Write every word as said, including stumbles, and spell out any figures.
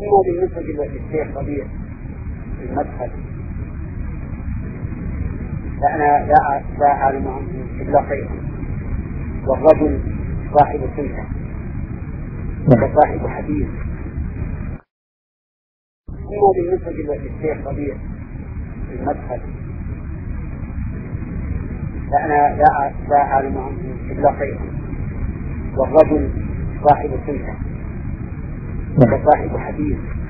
أما بالنسبة للشيخ ربيع المدخل فأنا لا لا أعلم عنه إلا خيرا، والرجل صاحب سنة وصاحب حديث. أما بالنسبة للشيخ ربيع المدخل فأنا لا لا أعلم عنه إلا خيرا، والرجل صاحب سنة وصاحب حديث.